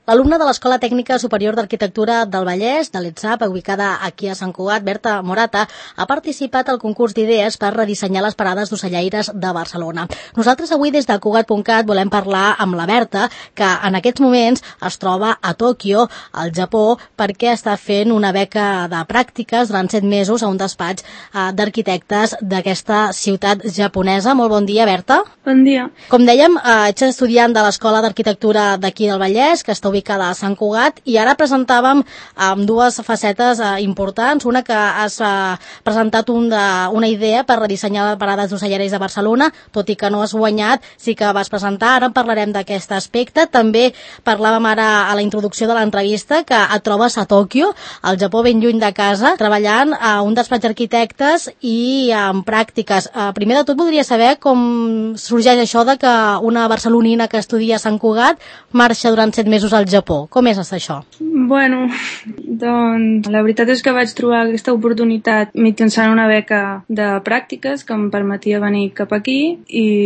L'alumna de l'Escola Tècnica Superior d'Arquitectura del Vallès, de l'ETSAP, ubicada aquí a Sant Cugat, Berta Morata, ha participat al concurs d'idees per redissenyar les parades d'ocellaires de Barcelona. Nosaltres avui des de Cugat.cat volem parlar amb la Berta, que en aquests moments es troba a Tòquio, al Japó, perquè està fent una beca de pràctiques durant 7 mesos a un despatx d'arquitectes d'aquesta ciutat japonesa. Molt bon dia, Berta. Bon dia. Com dèiem, ets estudiant de l'Escola d'Arquitectura d'aquí del Vallès, que està ubicada a Sant Cugat, i ara presentàvem amb dues facetes importants. Una, que has presentat una idea per redissenyar parades d'ocellaires de Barcelona, tot i que no has guanyat, sí que vas presentar. Ara en parlarem d'aquest aspecte. També parlàvem ara a la introducció de l'entrevista que et trobes a Tòquio, al Japó, ben lluny de casa, treballant a un despatx d'arquitectes i en pràctiques. Primer de tot voldria saber com sorgeix això de que una barcelonina que estudia a Sant Cugat marxa durant 7 mesos al Japó. Com és això? Bueno, doncs la veritat és que vaig trobar aquesta oportunitat mitjançant una beca de pràctiques que em permetia venir cap aquí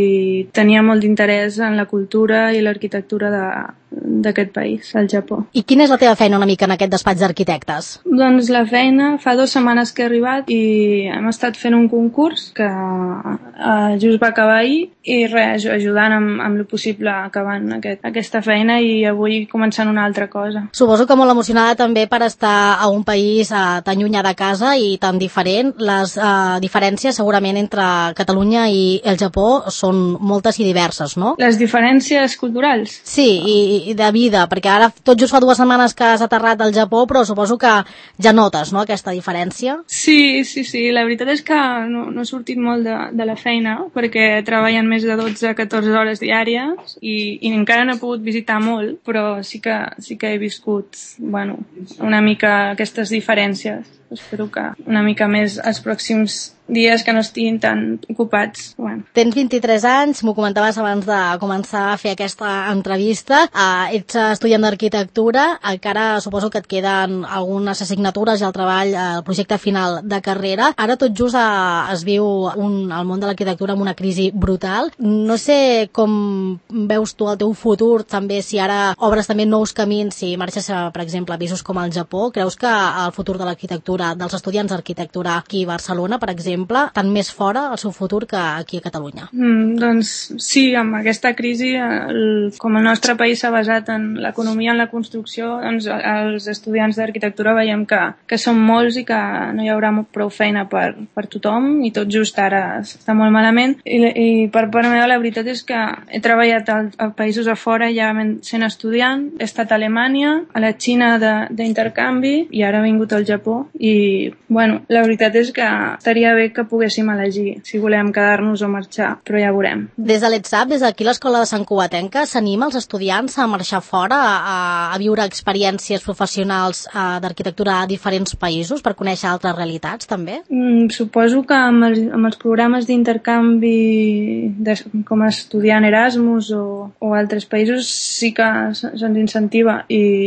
i tenia molt d'interès en la cultura i l'arquitectura d'aquest país, el Japó. I quina és la teva feina una mica en aquest despatx d'arquitectes? Doncs la feina, fa 2 setmanes que he arribat i hem estat fent un concurs que just va acabar ahir i res, ajudant amb el possible acabant aquesta feina i avui començant una altra cosa. Suposo que molt emocionada també per estar a un país tan llunyà de casa i tan diferent. Les diferències segurament entre Catalunya i el Japó són moltes i diverses, no? Les diferències culturals? Sí, i de vida, perquè ara tot just fa 2 setmanes que has aterrat al Japó, però suposo que ja notes, no?, aquesta diferència. Sí, la veritat és que no he sortit molt de la feina perquè treballen més de 12-14 hores diàries i encara no he pogut visitar molt, però sí que he viscut, bueno, una mica aquestes diferències. Espero que una mica més els pròxims dies que no estiguin tan ocupats. Bueno. Tens 23 anys, m'ho comentaves abans de començar a fer aquesta entrevista. Ets estudiant d'arquitectura, encara suposo que et queden algunes assignatures i el treball, el projecte final de carrera. Ara tot just es viu al món de l'arquitectura amb una crisi brutal. No sé com veus tu el teu futur, també si ara obres també nous camins, si marxes, per exemple, a països com el Japó. Creus que el futur de l'arquitectura, dels estudiants d'arquitectura aquí a Barcelona, per exemple, tant més fora el seu futur que aquí a Catalunya? Doncs sí, amb aquesta crisi, com el nostre país s'ha basat en l'economia, en la construcció, doncs els estudiants d'arquitectura veiem que són molts i que no hi haurà prou feina per tothom i tot just ara està molt malament. I per part meva la veritat és que he treballat a països a fora ja sent estudiant, he estat a Alemanya, a la Xina d'intercanvi i ara he vingut al Japó i, bueno, la veritat és que estaria bé que poguéssim elegir si volem quedar-nos o marxar, però ja veurem. Des de l'ETSAP, des d'aquí l'Escola de Sant Cugatenca, s'anima els estudiants a marxar fora, a viure experiències professionals d'arquitectura a diferents països per conèixer altres realitats, també? Suposo que amb els programes d'intercanvi com a estudiant Erasmus o altres països sí que se'ns incentiva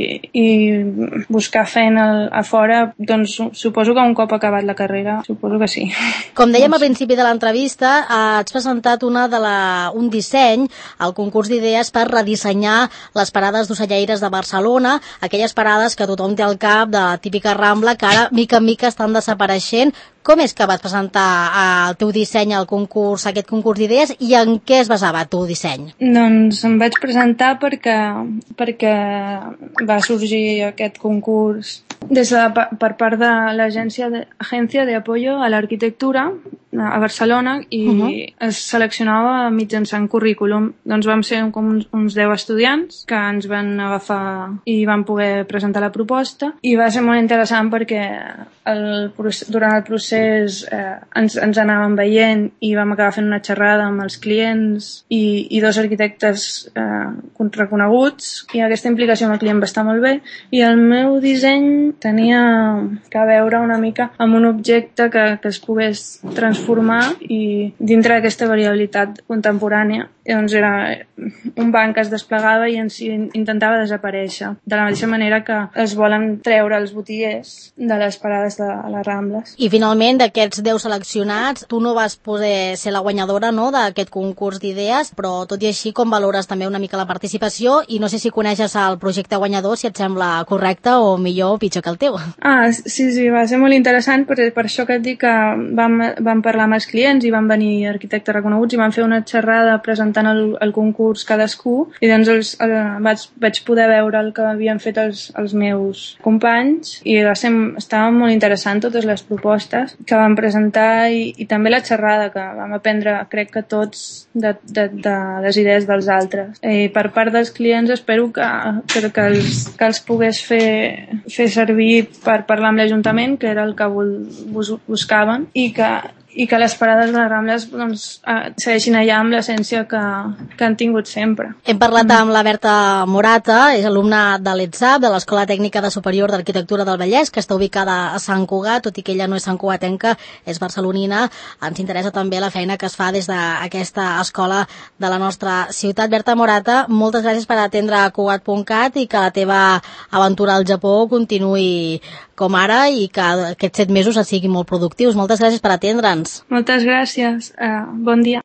i buscar feina a fora, doncs suposo que un cop acabat la carrera, suposo que sí. Com dèiem al principi de l'entrevista, has presentat un disseny al concurs d'idees per redissenyar les parades d'ocellaires de Barcelona, aquelles parades que tothom té al cap de la típica Rambla que ara mica en mica estan desapareixent. Com és que vas presentar el teu disseny al concurs, aquest concurs d'idees, i en què es basava el teu disseny? Doncs em vaig presentar perquè va sorgir aquest concurs per part de l'Agència de Apoyo a l'Arquitectura a Barcelona i es seleccionava mitjançant currículum. Doncs vam ser com uns 10 estudiants que ens van agafar i van poder presentar la proposta i va ser molt interessant perquè durant el procés ens anàvem veient i vam acabar fent una xerrada amb els clients i 2 arquitectes reconeguts i aquesta implicació amb el client va estar molt bé i el meu disseny tenia que veure una mica amb un objecte que es pogués transformar i dintre d'aquesta variabilitat contemporània doncs era un banc que es desplegava i en si intentava desaparèixer. De la mateixa manera que es volen treure els botiguers de les parades de les Rambles. I finalment, d'aquests 10 seleccionats, tu no vas poder ser la guanyadora, no?, d'aquest concurs d'idees, però tot i així, com valores també una mica la participació, i no sé si coneixes el projecte guanyador, si et sembla correcte o millor o pitjor que el teu. Sí, va ser molt interessant, per això que et dic que vam parlar amb els clients i van venir arquitectes reconeguts i van fer una xerrada presentant el concurs cadascú, i doncs vaig poder veure el que havien fet els meus companys i estava molt interessant totes les propostes que van presentar i també la xerrada, que vam aprendre, crec que tots, de les idees dels altres. Per part dels clients espero que els pogués fer servir per parlar amb l'Ajuntament, que era el que buscaven, i que les parades de les Rambles doncs, segueixin allà amb l'essència que han tingut sempre. Hem parlat amb la Berta Morata, és alumna de l'ETSAP, de l'Escola Tècnica de Superior d'Arquitectura del Vallès, que està ubicada a Sant Cugat, tot i que ella no és santcugatenca, és barcelonina. Ens interessa també la feina que es fa des d'aquesta escola de la nostra ciutat. Berta Morata, moltes gràcies per atendre a Cugat.cat i que la teva aventura al Japó continuï com ara i que aquests 7 mesos siguin molt productius. Moltes gràcies per atendre'ns. Moltes gràcies. Bon dia.